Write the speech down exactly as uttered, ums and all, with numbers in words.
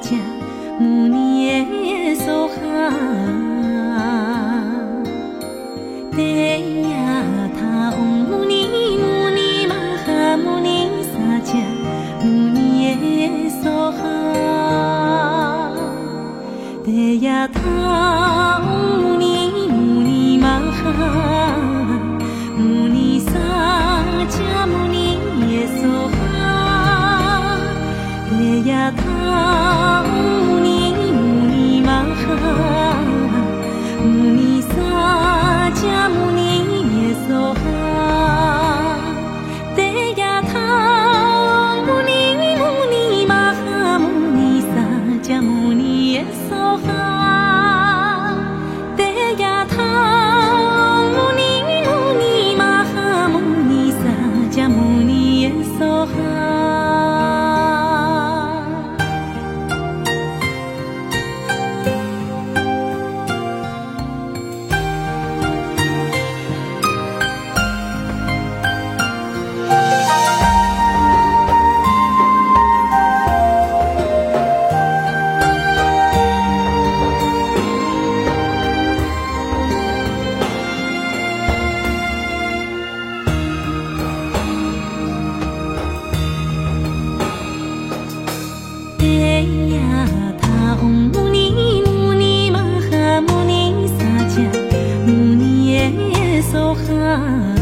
迦牟尼耶娑哈，帝呀他唵牟尼牟尼玛哈牟尼萨迦牟尼耶娑哈，帝呀他唵牟尼牟尼玛哈牟尼萨迦牟尼耶娑哈，帝呀他唵牟尼牟尼玛哈牟尼萨迦牟尼耶娑哈，帝呀他唵牟尼牟尼玛哈牟尼萨迦牟尼耶娑哈，帝呀他唵牟尼牟尼玛哈牟尼萨迦牟尼耶娑哈。帝呀他唵牟尼牟尼玛哈牟尼萨迦牟尼耶娑哈。